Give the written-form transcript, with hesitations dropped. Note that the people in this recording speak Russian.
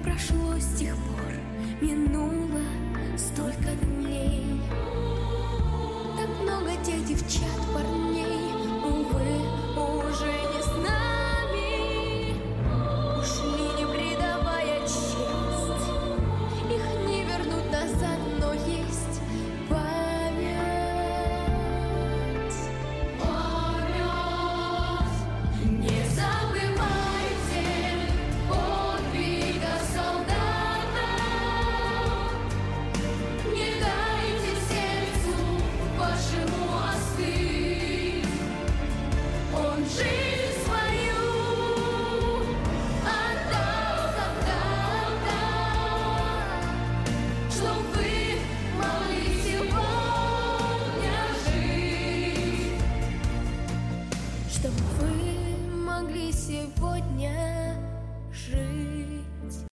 прошло с тех пор, минуло столько дней. Так много тех девчат, парней, увы, уже не